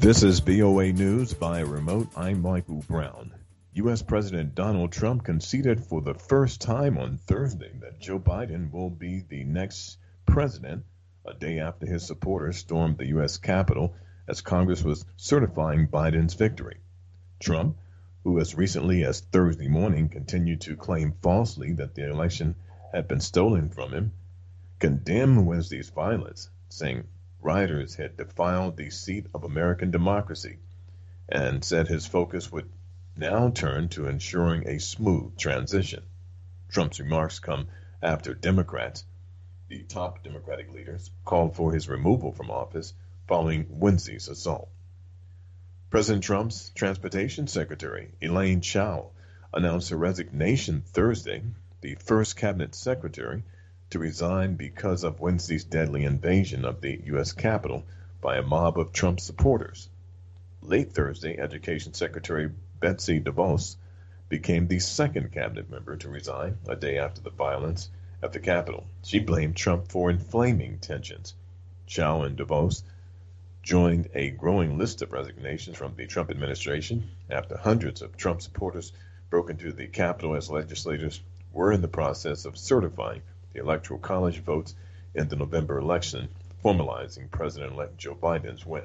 This is VOA News by remote. I'm Michael Brown. U.S. President Donald Trump conceded for the first time on Thursday that Joe Biden will be the next president, a day after his supporters stormed the U.S. Capitol as Congress was certifying Biden's victory. Trump, who as recently as Thursday morning continued to claim falsely that the election had been stolen from him, condemned Wednesday's violence, saying rioters had defiled the seat of American democracy, and said his focus would now turn to ensuring a smooth transition. Trump's remarks come after Democrats, the top Democratic leaders, called for his removal from office following Wednesday's assault. President Trump's Transportation Secretary, Elaine Chao, announced her resignation Thursday, the first cabinet secretary to resign because of Wednesday's deadly invasion of the U.S. Capitol by a mob of Trump supporters. Late Thursday, Education Secretary Betsy DeVos became the second cabinet member to resign a day after the violence at the Capitol. She blamed Trump for inflaming tensions. Chao and DeVos joined a growing list of resignations from the Trump administration after hundreds of Trump supporters broke into the Capitol as legislators were in the process of certifying the Electoral College votes in the November election, formalizing President-elect Joe Biden's win.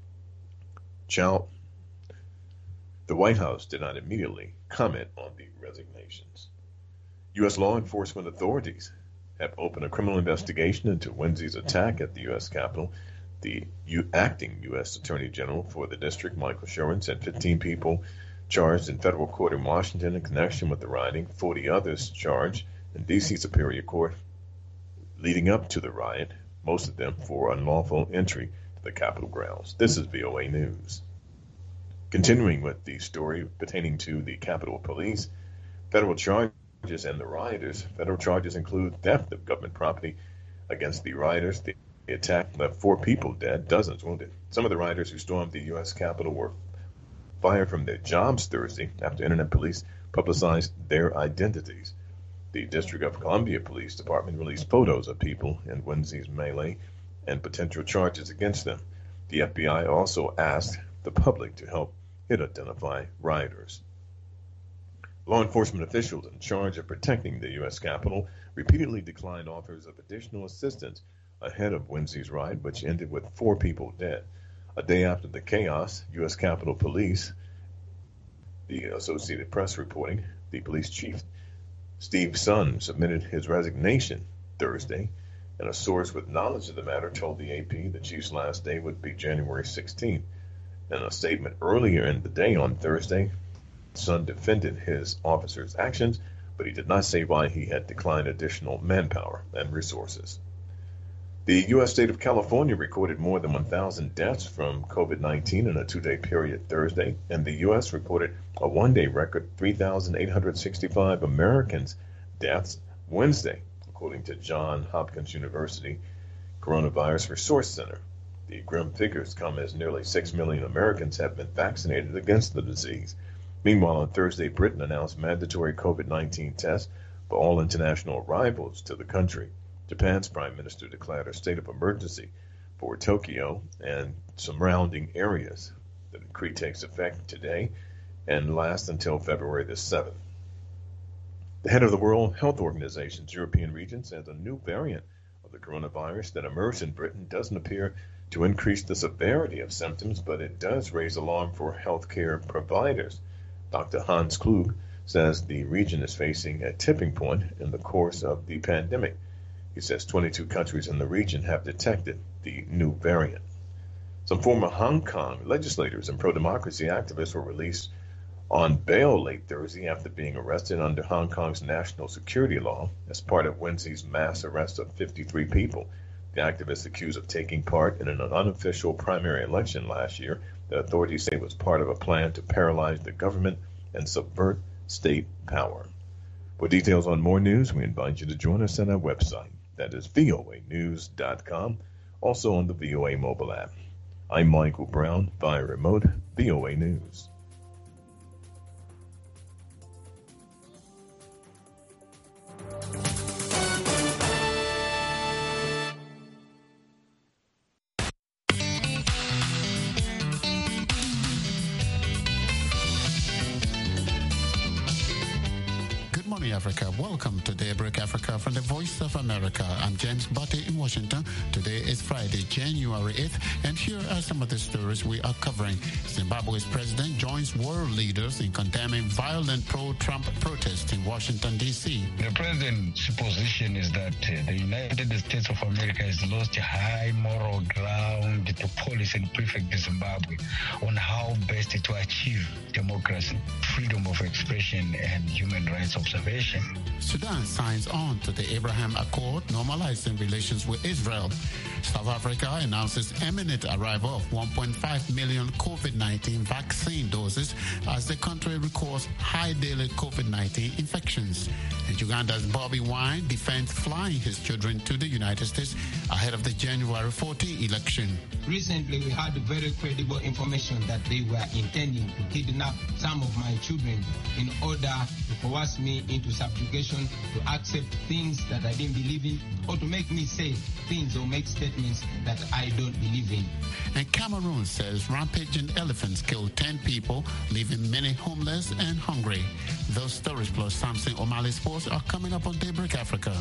The White House did not immediately comment on the resignations. U.S. law enforcement authorities have opened a criminal investigation into Wednesday's attack at the U.S. Capitol. The acting U.S. Attorney General for the district, Michael Sherwin, said 15 people charged in federal court in Washington in connection with the rioting, 40 others charged in D.C. Superior Court leading up to the riot, most of them for unlawful entry to the Capitol grounds. This is VOA News. Continuing with the story pertaining to the Capitol Police, federal charges and the rioters. Federal charges include theft of government property against the rioters. The attack left 4 people dead, dozens wounded. Some of the rioters who stormed the U.S. Capitol were fired from their jobs Thursday after Internet police publicized their identities. The District of Columbia Police Department released photos of people in Wednesday's melee and potential charges against them. The FBI also asked the public to help it identify rioters. Law enforcement officials in charge of protecting the U.S. Capitol repeatedly declined offers of additional assistance ahead of Wednesday's riot, which ended with 4 people dead. A day after the chaos, U.S. Capitol Police, the Associated Press reporting, the police chief Steve Sun submitted his resignation Thursday, and a source with knowledge of the matter told the AP the chief's last day would be January 16th. In a statement earlier in the day on Thursday, Sun defended his officers' actions, but he did not say why he had declined additional manpower and resources. The U.S. state of California recorded more than 1,000 deaths from COVID-19 in a 2-day period Thursday, and the U.S. reported a 1-day record 3,865 Americans' deaths Wednesday, according to Johns Hopkins University Coronavirus Resource Center. The grim figures come as nearly 6 million Americans have been vaccinated against the disease. Meanwhile, on Thursday, Britain announced mandatory COVID-19 tests for all international arrivals to the country. Japan's prime minister declared a state of emergency for Tokyo and surrounding areas. The decree takes effect today and lasts until February the 7th. The head of the World Health Organization's European region says a new variant of the coronavirus that emerged in Britain doesn't appear to increase the severity of symptoms, but it does raise alarm for healthcare providers. Dr. Hans Klug says the region is facing a tipping point in the course of the pandemic. He says 22 countries in the region have detected the new variant. Some former Hong Kong legislators and pro-democracy activists were released on bail late Thursday after being arrested under Hong Kong's national security law as part of Wednesday's mass arrest of 53 people. The activists accused of taking part in an unofficial primary election last year that authorities say was part of a plan to paralyze the government and subvert state power. For details on more news, we invite you to join us on our website. That is voanews.com, also on the VOA mobile app. I'm Michael Brown, via remote, VOA News. Africa. Welcome to Daybreak Africa from the Voice of America. I'm James Butte in Washington. Today is Friday, January 8th, and here are some of the stories we are covering. Zimbabwe's president joins world leaders in condemning violent pro-Trump protests in Washington, D.C. The president's position is that the United States of America has lost high moral ground to police and prefect Zimbabwe on how best to achieve democracy, freedom of expression, and human rights observation. Sudan signs on to the Abraham Accord, normalizing relations with Israel. South Africa announces imminent arrival of 1.5 million COVID-19 vaccine doses as the country records high daily COVID-19 infections. And Uganda's Bobby Wine defends flying his children to the United States ahead of the January 14 election. Recently, we had very credible information that they were intending to kidnap some of my children in order to coerce me into subjugation, to accept things that I didn't believe in, or to make me say things or make statements that I don't believe in. And Cameroon says rampaging elephants killed 10 people, leaving many homeless and hungry. Those stories plus Samson O'Malley Sports are coming up on Daybreak Africa.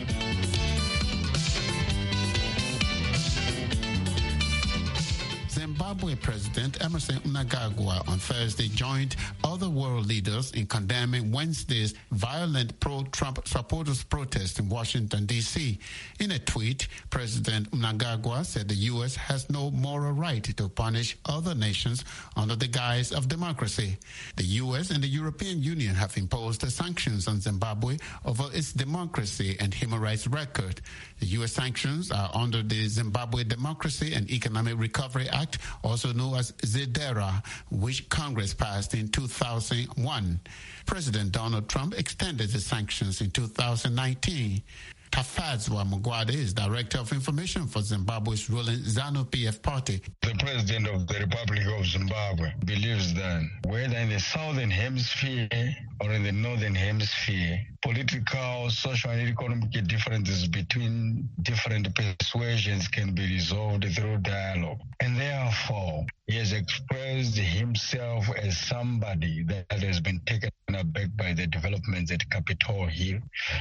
Zimbabwe President Emmerson Mnangagwa on Thursday joined other world leaders in condemning Wednesday's violent pro-Trump supporters protest in Washington, D.C. In a tweet, President Mnangagwa said the U.S. has no moral right to punish other nations under the guise of democracy. The U.S. and the European Union have imposed sanctions on Zimbabwe over its democracy and human rights record. The U.S. sanctions are under the Zimbabwe Democracy and Economic Recovery Act, also known as ZEDERA, which Congress passed in 2001. President Donald Trump extended the sanctions in 2019. Tafadzwa Mugwade is Director of Information for Zimbabwe's ruling ZANU-PF party. The President of the Republic of Zimbabwe believes that whether in the Southern Hemisphere or in the Northern Hemisphere, political, social, and economic differences between different persuasions can be resolved through dialogue. And therefore, he has expressed himself as somebody that has been taken aback by the developments at Capitol Hill,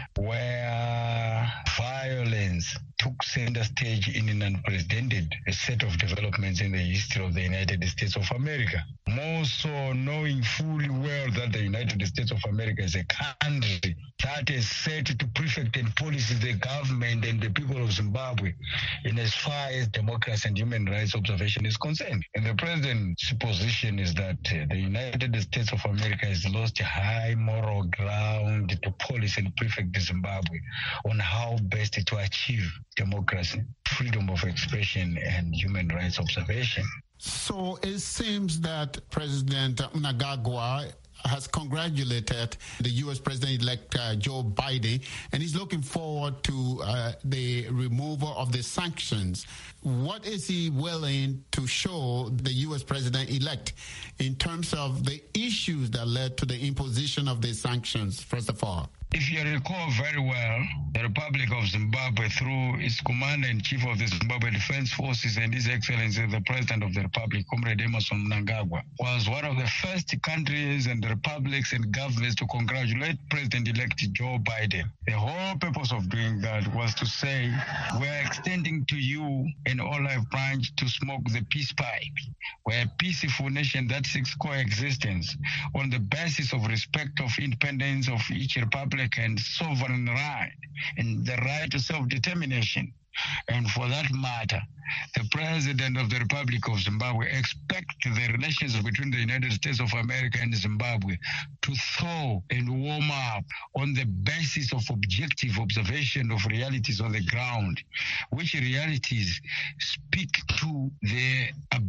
where violence took center stage in an unprecedented set of developments in the history of the United States of America. More so, knowing fully well that the United States of America is a country that is set to prefect and police the government and the people of Zimbabwe in as far as democracy and human rights observation is concerned. And the president's position is that the United States of America has lost high moral ground to police and prefect Zimbabwe on how best to achieve democracy, freedom of expression, and human rights observation. So it seems that President Mnangagwa has congratulated the U.S. President-elect Joe Biden, and he's looking forward to the removal of the sanctions. What is he willing to show the U.S. President-elect in terms of the issues that led to the imposition of the sanctions, first of all? If you recall very well, the Republic of Zimbabwe, through its Commander-in-Chief of the Zimbabwe Defense Forces and His Excellency, the President of the Republic, Comrade Emmerson Mnangagwa, was one of the first countries and republics and governments to congratulate President-elect Joe Biden. The whole purpose of doing that was to say, we're extending to you an olive branch to smoke the peace pipe. We're a peaceful nation that seeks coexistence on the basis of respect of independence of each republic and sovereign right and the right to self-determination. And for that matter, the President of the Republic of Zimbabwe expects the relations between the United States of America and Zimbabwe to thaw and warm up on the basis of objective observation of realities on the ground, which realities speak to the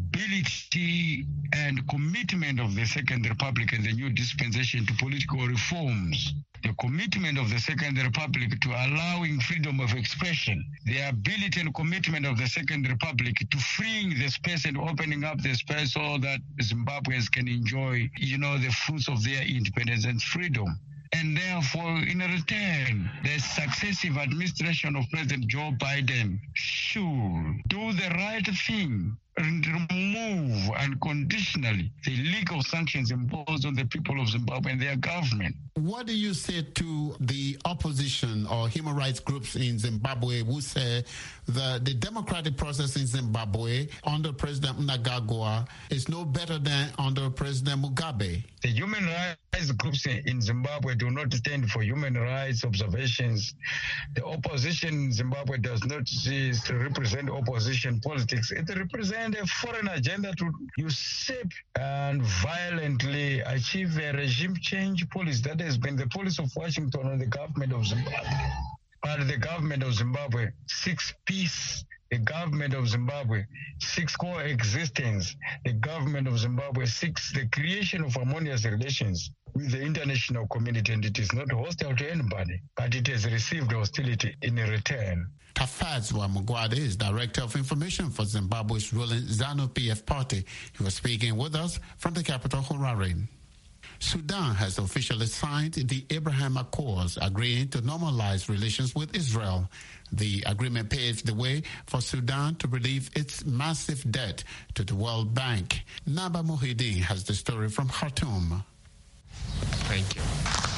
ability and commitment of the Second Republic and the new dispensation to political reforms. The commitment of the Second Republic to allowing freedom of expression, the ability and commitment of the Second Republic to freeing the space and opening up the space so that Zimbabweans can enjoy, the fruits of their independence and freedom. And therefore, in return, the successive administration of President Joe Biden should do the right thing remove unconditionally the legal sanctions imposed on the people of Zimbabwe and their government. What do you say to the opposition or human rights groups in Zimbabwe who say that the democratic process in Zimbabwe under President Mnangagwa is no better than under President Mugabe? The human rights groups in Zimbabwe do not stand for human rights observations. The opposition in Zimbabwe does not represent opposition politics. It represents a foreign agenda to usurp and violently achieve a regime change policy. That has been the policy of Washington and the government of Zimbabwe. But the government of Zimbabwe seeks peace. The government of Zimbabwe seeks coexistence. The government of Zimbabwe seeks the creation of harmonious relations with the international community, and it is not hostile to anybody, but it has received hostility in return. Tafadzwa Mugwade is Director of Information for Zimbabwe's ruling ZANU-PF party. He was speaking with us from the capital, Harare. Sudan has officially signed the Abraham Accords, agreeing to normalize relations with Israel. The agreement paves the way for Sudan to relieve its massive debt to the World Bank. Naba Muhyiddin has the story from Khartoum. Thank you.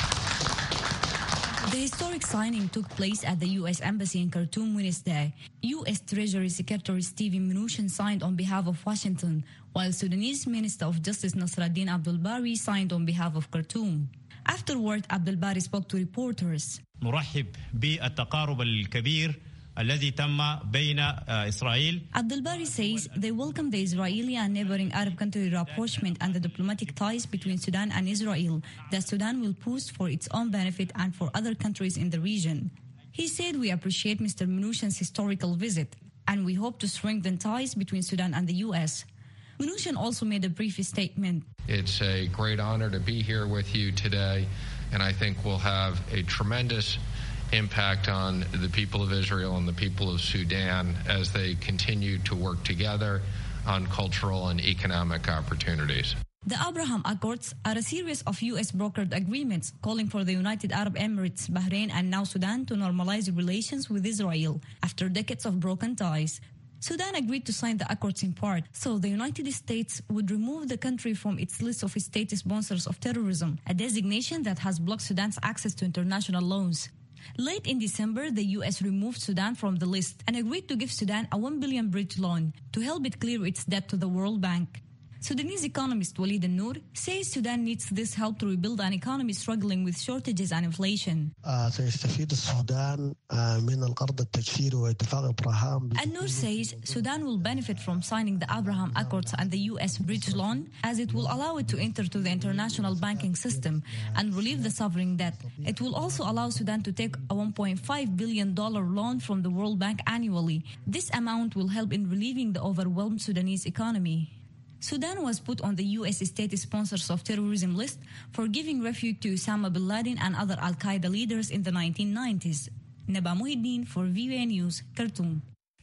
The historic signing took place at the U.S. Embassy in Khartoum Wednesday. U.S. Treasury Secretary Steven Mnuchin signed on behalf of Washington, while Sudanese Minister of Justice Nasraddin Abdul Bari signed on behalf of Khartoum. Afterward, Abdul Bari spoke to reporters. نرحب بالتقارب الكبير الذي تم بين إسرائيل. Abdul Bari says they welcome the Israeli and neighboring Arab country rapprochement and the diplomatic ties between Sudan and Israel that Sudan will push for its own benefit and for other countries in the region. He said, "We appreciate Mr. Mnuchin's historical visit, and we hope to strengthen ties between Sudan and the U.S." Mnuchin also made a brief statement. It's a great honor to be here with you today, and I think we'll have a tremendous impact on the people of Israel and the people of Sudan as they continue to work together on cultural and economic opportunities. The Abraham Accords are a series of U.S.-brokered agreements calling for the United Arab Emirates, Bahrain, and now Sudan to normalize relations with Israel after decades of broken ties. Sudan agreed to sign the accords in part, so the United States would remove the country from its list of state sponsors of terrorism, a designation that has blocked Sudan's access to international loans. Late in December, the U.S. removed Sudan from the list and agreed to give Sudan a $1 billion bridge loan to help it clear its debt to the World Bank. Sudanese economist Walid Al-Noor says Sudan needs this help to rebuild an economy struggling with shortages and inflation. سيستفيد السودان من القرض التجفيري واتفاق إبراهام. Al-Noor says Sudan will benefit from signing the Abraham Accords and the U.S. bridge loan, as it will allow it to enter to the international banking system and relieve the sovereign debt. It will also allow Sudan to take a $1.5 billion loan from the World Bank annually. This amount will help in relieving the overwhelmed Sudanese economy. Sudan was put on the U.S. state sponsors of terrorism list for giving refuge to Osama bin Laden and other al-Qaeda leaders in the 1990s. Naba Muhyiddin for VOA News, Khartoum.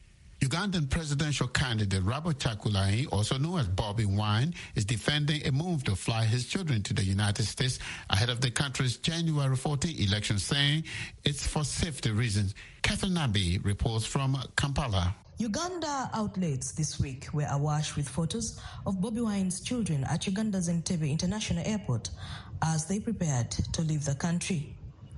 Ugandan presidential candidate Robert Kyagulanyi, also known as Bobi Wine, is defending a move to fly his children to the United States ahead of the country's January 14 election, saying it's for safety reasons. Catherine Nabi reports from Kampala. Uganda outlets this week were awash with photos of Bobi Wine's children at Uganda's Entebbe International Airport as they prepared to leave the country.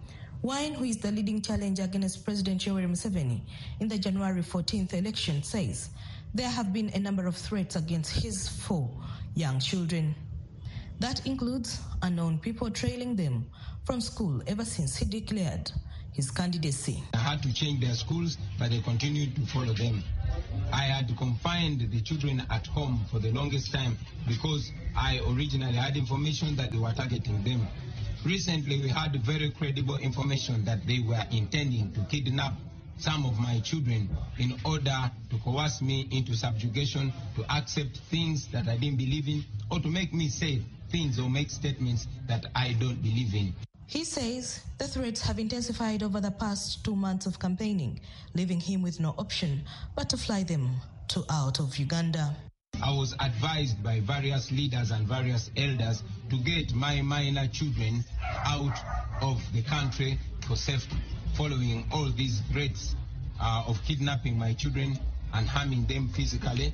Wine, who is the leading challenger against President Yoweri Museveni in the January 14th election, says there have been a number of threats against his 4 young children. That includes unknown people trailing them from school ever since he declared his candidacy. I had to change their schools, but they continued to follow them. I had confined the children at home for the longest time because I originally had information that they were targeting them. Recently, we had very credible information that they were intending to kidnap some of my children in order to coerce me into subjugation, to accept things that I didn't believe in, or to make me say things or make statements that I don't believe in. He says the threats have intensified over the past 2 months of campaigning, leaving him with no option but to fly them out of Uganda. I was advised by various leaders and various elders to get my minor children out of the country for safety, following all these threats of kidnapping my children and harming them physically.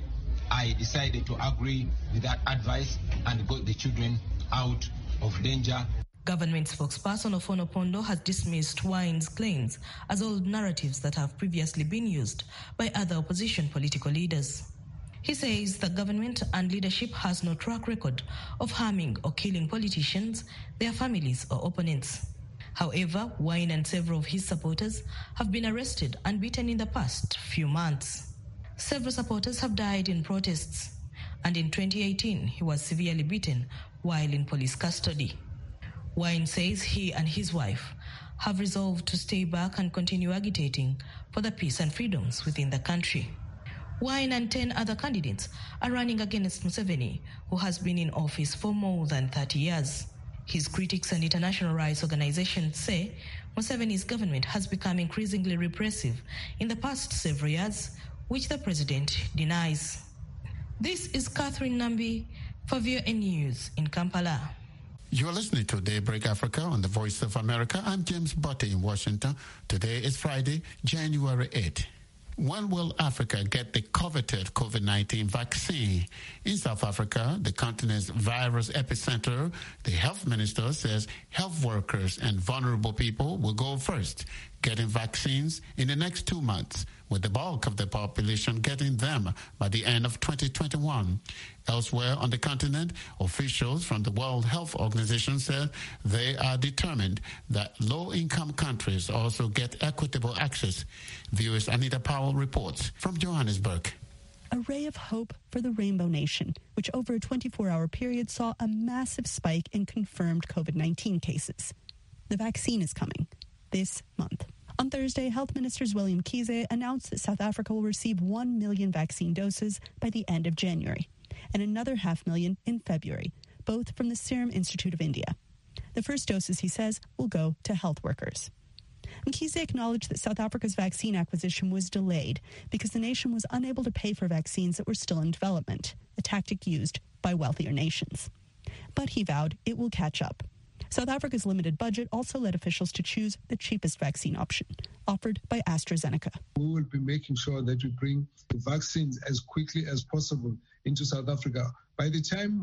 I decided to agree with that advice and got the children out of danger. Government spokesperson Ofono Pondo has dismissed Wine's claims as old narratives that have previously been used by other opposition political leaders. He says the government and leadership has no track record of harming or killing politicians, their families or opponents. However, Wine and several of his supporters have been arrested and beaten in the past few months. Several supporters have died in protests, and in 2018 he was severely beaten while in police custody. Wine says he and his wife have resolved to stay back and continue agitating for the peace and freedoms within the country. Wine and 10 other candidates are running against Museveni, who has been in office for more than 30 years. His critics and international rights organizations say Museveni's government has become increasingly repressive in the past several years, which the president denies. This is Catherine Nambi for VOA News in Kampala. You're listening to Daybreak Africa on the Voice of America. I'm James Butte in Washington. Today is Friday, January 8th. When will Africa get the coveted COVID-19 vaccine? In South Africa, the continent's virus epicenter, the health minister says health workers and vulnerable people will go first, getting vaccines in the next 2 months, with the bulk of the population getting them by the end of 2021. Elsewhere on the continent, officials from the World Health Organization said they are determined that low-income countries also get equitable access. Viewers Anita Powell reports from Johannesburg. A ray of hope for the Rainbow Nation, which over a 24-hour period saw a massive spike in confirmed COVID-19 cases. The vaccine is coming this month. On Thursday, Health Minister William Mkhize announced that South Africa will receive 1 million vaccine doses by the end of January, and another 500,000 in February, both from the Serum Institute of India. The first doses, he says, will go to health workers. Mkhize acknowledged that South Africa's vaccine acquisition was delayed because the nation was unable to pay for vaccines that were still in development, a tactic used by wealthier nations. But he vowed it will catch up. South Africa's limited budget also led officials to choose the cheapest vaccine option, offered by AstraZeneca. We will be making sure that we bring the vaccines as quickly as possible into South Africa. By the time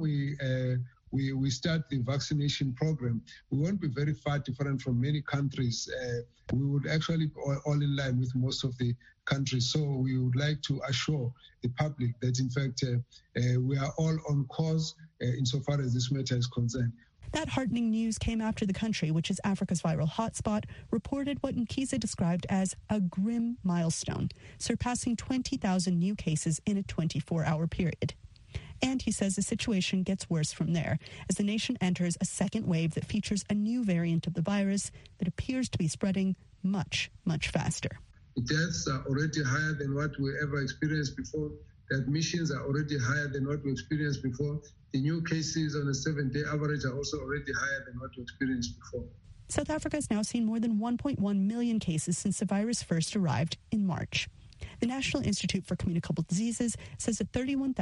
we start the vaccination program, we won't be very far different from many countries. We would actually be all in line with most of the countries. So we would like to assure the public that, in fact, we are all on course insofar as this matter is concerned. That heartening news came after the country, which is Africa's viral hotspot, reported what Mkhize described as a grim milestone, surpassing 20,000 new cases in a 24-hour period. And he says the situation gets worse from there, as the nation enters a second wave that features a new variant of the virus that appears to be spreading much, much faster. The deaths are already higher than what we ever experienced before. The admissions are already higher than what we experienced before. The new cases on a 7-day average are also already higher than what we experienced before. South Africa has now seen more than 1.1 million cases since the virus first arrived in March. The National Institute for Communicable Diseases says that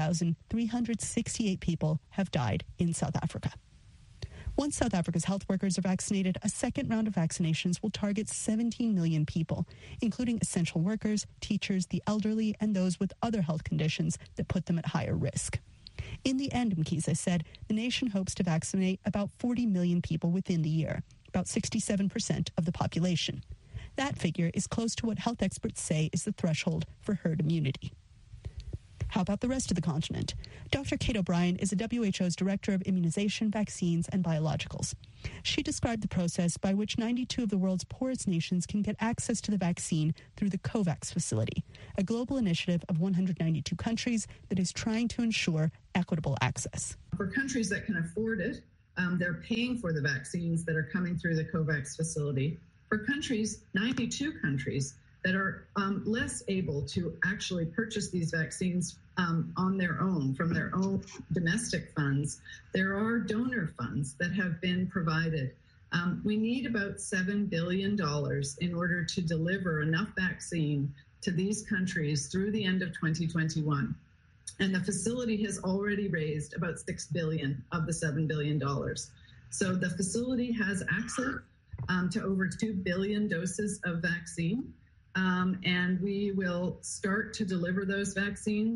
31,368 people have died in South Africa. Once South Africa's health workers are vaccinated, a second round of vaccinations will target 17 million people, including essential workers, teachers, the elderly, and those with other health conditions that put them at higher risk. In the end, Mkhize said, the nation hopes to vaccinate about 40 million people within the year, about 67% of the population. That figure is close to what health experts say is the threshold for herd immunity. How about the rest of the continent? Dr. Kate O'Brien is the WHO's Director of Immunization, Vaccines, and Biologicals. She described the process by which 92 of the world's poorest nations can get access to the vaccine through the COVAX facility, a global initiative of 192 countries that is trying to ensure equitable access. For countries that can afford it, they're paying for the vaccines that are coming through the COVAX facility. For countries, 92 countries, that are less able to actually purchase these vaccines on their own, from their own domestic funds, there are donor funds that have been provided. We need about $7 billion in order to deliver enough vaccine to these countries through the end of 2021. And the facility has already raised about $6 billion of the $7 billion. So the facility has access to over 2 billion doses of vaccine. And we will start to deliver those vaccines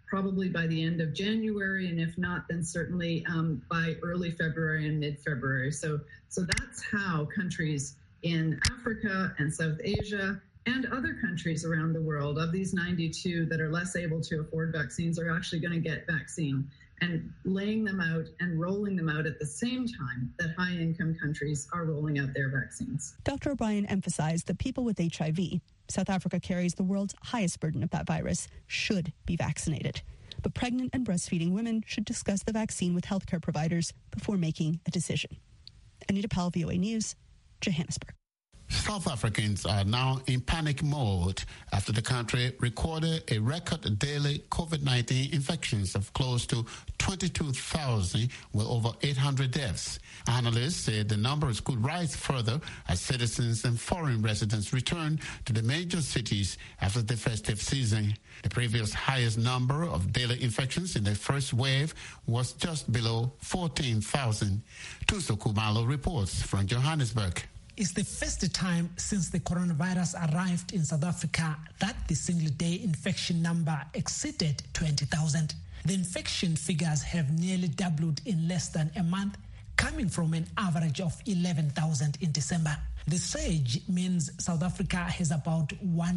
probably by the end of January, and if not, then certainly by early February and mid-February. So that's how countries in Africa and South Asia and other countries around the world, of these 92 that are less able to afford vaccines, are actually going to get vaccine, and laying them out and rolling them out at the same time that high-income countries are rolling out their vaccines. Dr. O'Brien emphasized that people with HIV, South Africa carries the world's highest burden of that virus, should be vaccinated. But pregnant and breastfeeding women should discuss the vaccine with healthcare providers before making a decision. Anita Powell, VOA News, Johannesburg. South Africans are now in panic mode after the country recorded a record daily COVID-19 infections of close to 22,000 with over 800 deaths. Analysts say the numbers could rise further as citizens and foreign residents return to the major cities after the festive season. The previous highest number of daily infections in the first wave was just below 14,000. Tuso Kumalo reports from Johannesburg. It's the first time since the coronavirus arrived in South Africa that the single-day infection number exceeded 20,000. The infection figures have nearly doubled in less than a month, coming from an average of 11,000 in December. The surge means South Africa has about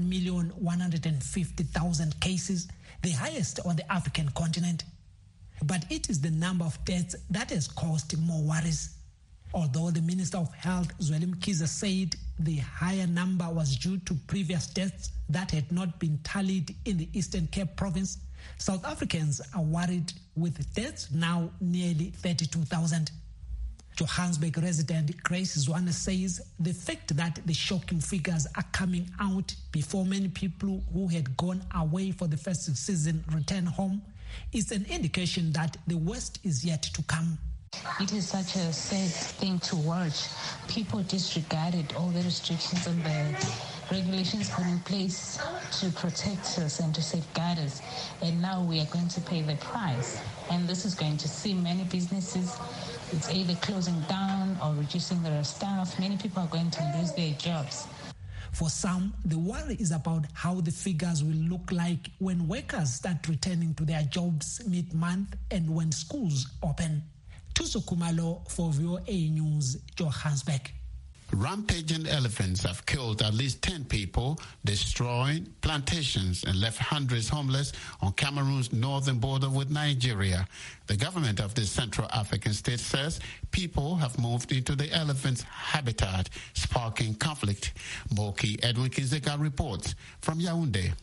1,150,000 cases, the highest on the African continent. But it is the number of deaths that has caused more worries. Although the Minister of Health, Zweli Mkhize, said the higher number was due to previous deaths that had not been tallied in the Eastern Cape province, South Africans are worried, with deaths now nearly 32,000. Johannesburg resident Grace Zwane says the fact that the shocking figures are coming out before many people who had gone away for the festive season return home is an indication that the worst is yet to come. It is such a sad thing to watch. People disregarded all the restrictions and the regulations put in place to protect us and to safeguard us. And now we are going to pay the price. And this is going to see many businesses, it's either closing down or reducing their staff. Many people are going to lose their jobs. For some, the worry is about how the figures will look like when workers start returning to their jobs mid-month and when schools open. Tuso Kumalo for VOA News, Johannesburg. Rampaging elephants have killed at least 10 people, destroying plantations and left hundreds homeless on Cameroon's northern border with Nigeria. The government of the Central African state says people have moved into the elephant's habitat, sparking conflict. Moki Edwin Kinzeka reports from Yaoundé.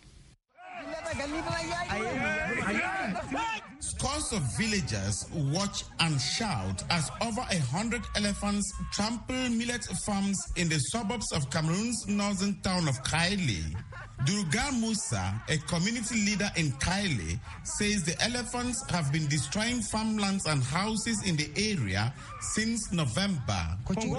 Scores of villagers watch and shout as over 100 elephants trample millet farms in the suburbs of Cameroon's northern town of Kaili. Durgan Musa, a community leader in Kaili, says the elephants have been destroying farmlands and houses in the area since November.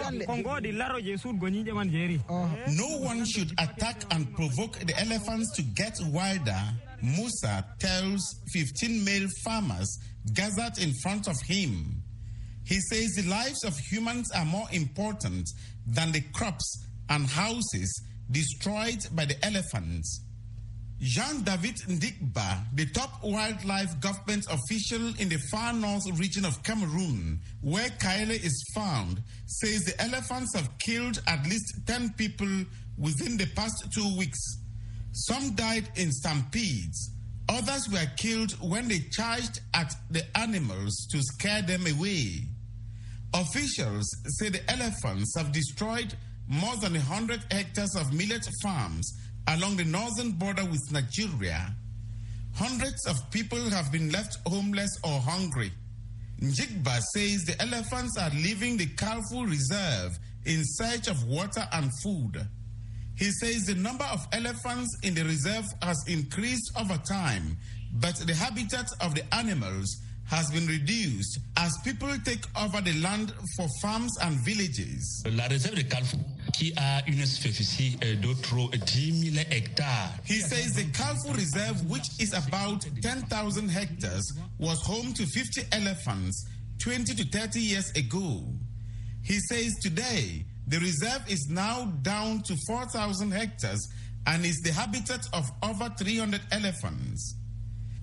No one should attack and provoke the elephants to get wilder, Musa tells 15 male farmers gathered in front of him. He says the lives of humans are more important than the crops and houses destroyed by the elephants. Jean-David Ndikba, the top wildlife government official in the far north region of Cameroon, where Kaile is found, says the elephants have killed at least 10 people within the past 2 weeks. Some died in stampedes. Others were killed when they charged at the animals to scare them away. Officials say the elephants have destroyed more than 100 hectares of millet farms along the northern border with Nigeria. Hundreds of people have been left homeless or hungry. Njigba says the elephants are leaving the Kalfu Reserve in search of water and food. He says the number of elephants in the reserve has increased over time, but the habitat of the animals has been reduced as people take over the land for farms and villages. La réserve de Kalfu, qui a une superficie d'environ 10 000 hectares. He says the Kalfu Reserve, which is about 10,000 hectares, was home to 50 elephants 20 to 30 years ago. He says today, the reserve is now down to 4,000 hectares and is the habitat of over 300 elephants.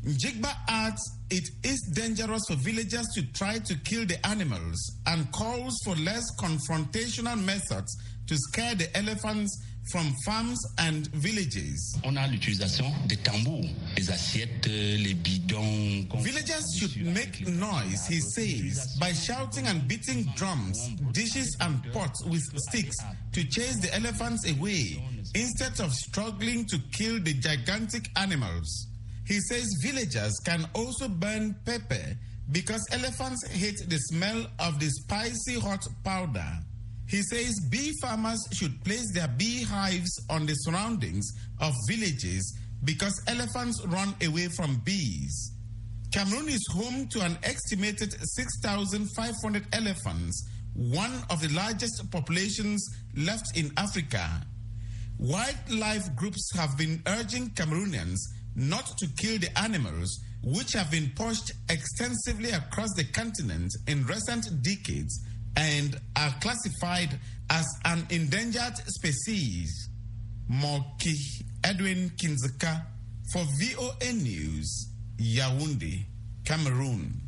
Njigba adds it is dangerous for villagers to try to kill the animals and calls for less confrontational methods to scare the elephants from farms and villages. On a l'utilisation des tambours, des assiettes, les bidons. Villagers should make noise, he says, by shouting and beating drums, dishes and pots with sticks to chase the elephants away instead of struggling to kill the gigantic animals. He says villagers can also burn pepper because elephants hate the smell of the spicy hot powder. He says bee farmers should place their beehives on the surroundings of villages because elephants run away from bees. Cameroon is home to an estimated 6,500 elephants, one of the largest populations left in Africa. Wildlife groups have been urging Cameroonians not to kill the animals, which have been poached extensively across the continent in recent decades and are classified as an endangered species. Moki Edwin Kinzeka for VOA News, Yaoundé, Cameroon.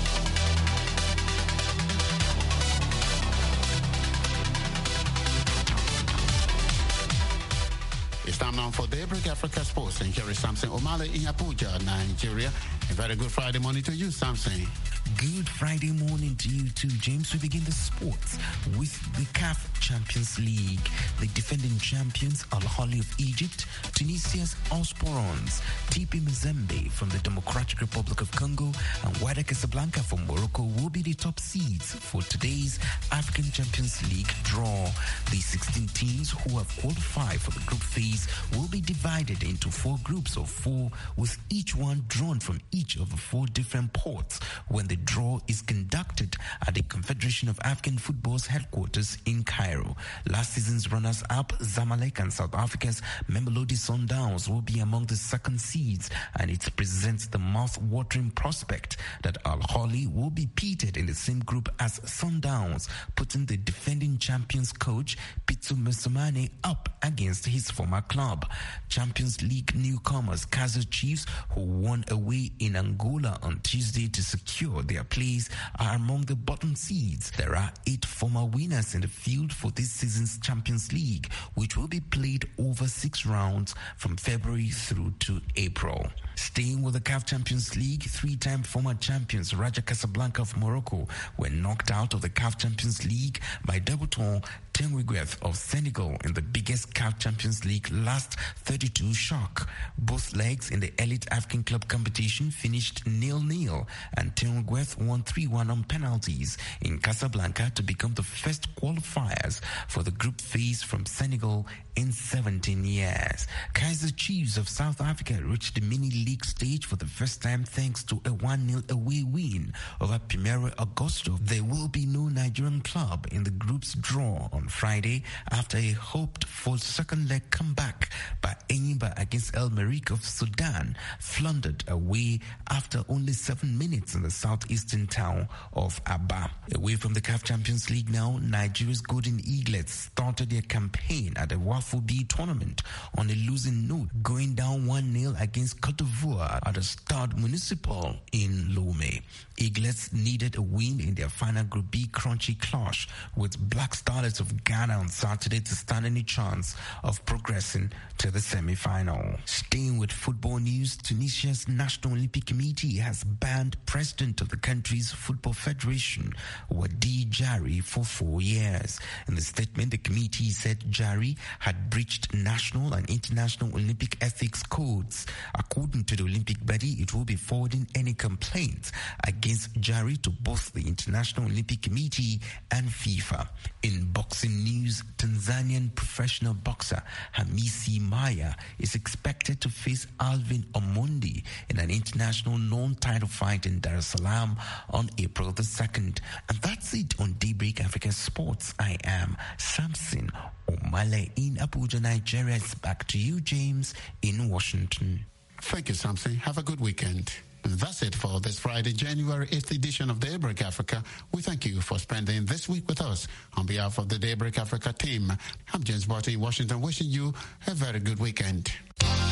It's time now for Daybreak Africa Sports, and here is Samson Omale in Abuja, Nigeria. A very good Friday morning to you, Samson. Good Friday morning to you too, James. We begin the sports with the CAF Champions League. The defending champions, Al Ahly of Egypt, Tunisia's Osporons, TP Mazembe from the Democratic Republic of Congo, and Wydad Casablanca from Morocco will be the top seeds for today's African Champions League draw. The 16 teams who have qualified for the group phase will be divided into 4 groups of 4, with each one drawn from each of the 4 different ports when the draw is conducted at the Confederation of African Football's headquarters in Cairo. Last season's runners-up, Zamalek, and South Africa's Mamelodi Sundowns will be among the second seeds, and it presents the mouth-watering prospect that Al Ahly will be pitted in the same group as Sundowns, putting the defending champions coach Pitso Mosimane up against his former club. Champions League newcomers Kaizer Chiefs, who won away in Angola on Tuesday to secure their place, are among the bottom seeds. There are 8 former winners in the field for this season's Champions League, which will be played over 6 rounds from February through to April. Staying with the CAF Champions League, 3-time former champions Raja Casablanca of Morocco were knocked out of the CAF Champions League by debutant Tenerife of Senegal in the biggest CAF Champions League last 32 shock. Both legs in the Elite African Club competition finished 0-0, and Tenerife won 3-1 on penalties in Casablanca to become the first qualifiers for the group phase from Senegal in 17 years. Kaizer Chiefs of South Africa reached the mini-league stage for the first time thanks to a 1-0 away win over Primeiro Agosto. There will be no Nigerian club in the group's draw on Friday after a hoped-for second-leg comeback by Enyimba against El Merreikh of Sudan floundered away after only 7 minutes in the southeastern town of Aba. Away from the CAF Champions League now, Nigeria's Golden Eaglets started their campaign at the Wafo B tournament on a losing note, going down 1-0 against Cote d'Ivoire at the Stade Municipal in Lomé. Eaglets needed a win in their final Group B crunchy clash with Black Starlets of Ghana on Saturday to stand any chance of progressing to the semi-final. Staying with football news, Tunisia's National Olympic Committee has banned President of the country's Football Federation, Wadi Jari, for 4 years. In the statement, the committee said Jari had breached national and international Olympic ethics codes. According to the Olympic body, it will be forwarding any complaints against Jari to both the International Olympic Committee and FIFA. In boxing news, Tanzanian professional boxer Hamisi Maya is expected to face Alvin Omondi in an international non-title fight in Dar es Salaam on April the 2nd. And that's it on Daybreak Africa Sports. I am Samson Omale in Abuja, Nigeria. It's back to you, James, in Washington. Thank you, Samson. Have a good weekend. That's it for this Friday, January 8th edition of Daybreak Africa. We thank you for spending this week with us. On behalf of the Daybreak Africa team, I'm James Barty in Washington, wishing you a very good weekend.